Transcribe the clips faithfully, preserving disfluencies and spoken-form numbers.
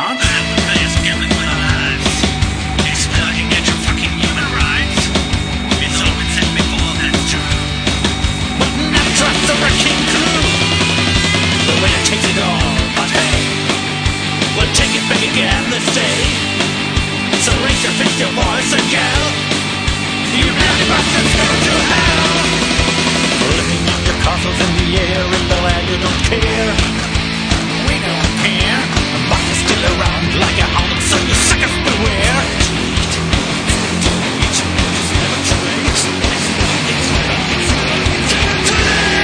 out. Players gambling with our lives. Exploiting at your fucking human rights. It's all been said before, that's true. But not trust the wrecking crew. The way to take it all, but hey, we'll take it back again this day. So raise your fist, your boys and gal. You bloody bastards go to hell. Lifting up your castles in the air in the land you don't care. We don't care. But you're still around like a hound, so you suckers beware. It's never too late. It's never too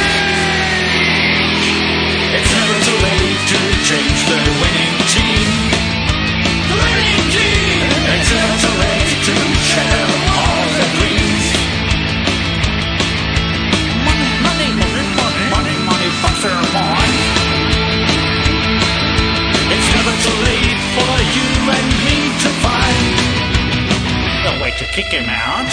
late. It's never too late to change the winning team. The winning team. It's never too late to shatter all the dreams. Money, money, money, money, money, money, fucks are on. It's never too late for you and me to find a way to kick him out.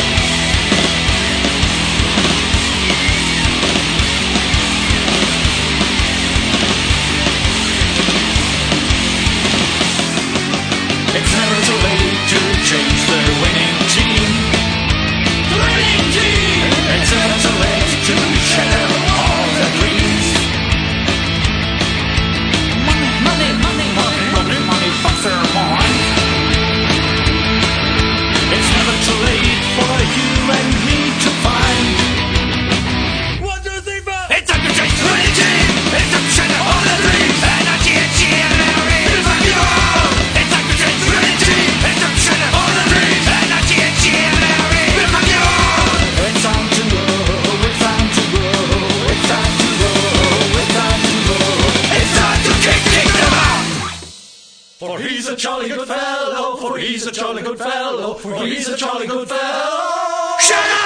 It's never too late to change the winning team. The winning team. It's never too late to shatter all the dreams. Money, money, money, money, money, money, fucks are on. It's never too late for you and me to find. What do you think about? It's time to change the winning team. It's time to shatter all the dreams. And I G H G L R E. It's like you all. It's time to change the winning team. It's time to shatter all the dreams. And I G H G L R E. It's like you all. It's time to go. It's time to go. It's time to go. It's time to go. It's time to kick, kick them out. For he's a jolly good fellow. For he's a jolly good fellow. For he's a jolly good fellow. Shut up!